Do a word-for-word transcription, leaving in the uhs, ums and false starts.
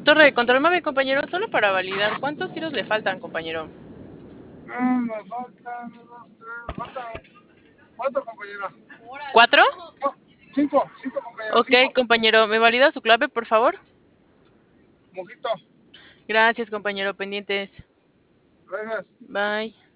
torre, contrólame, compañero, solo para validar. ¿Cuántos tiros le faltan, compañero? Ah, me faltan unos tres, faltan cuatro, compañera. ¿Cuatro? No, cinco, cinco, compañera, Ok, cinco. compañero, ¿me valida su clave, por favor? Mojito. Gracias, compañero, pendientes. Gracias. Bye.